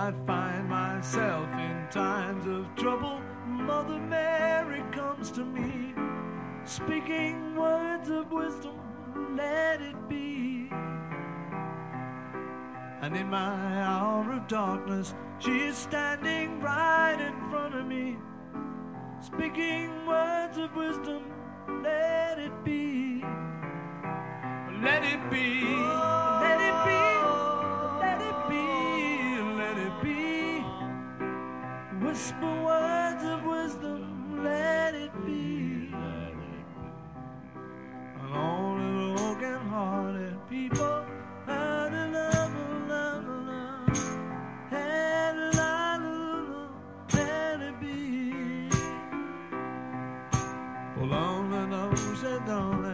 I find myself in times of trouble, Mother Mary comes to me, speaking words of wisdom, let it be. And in my hour of darkness, she is standing right in front of me, speaking words of wisdom, let it be. Let it be, let it be, let it be, let it be. Whisper words of wisdom, let it be. And all the broken-hearted people, let it be. For long the nose and don't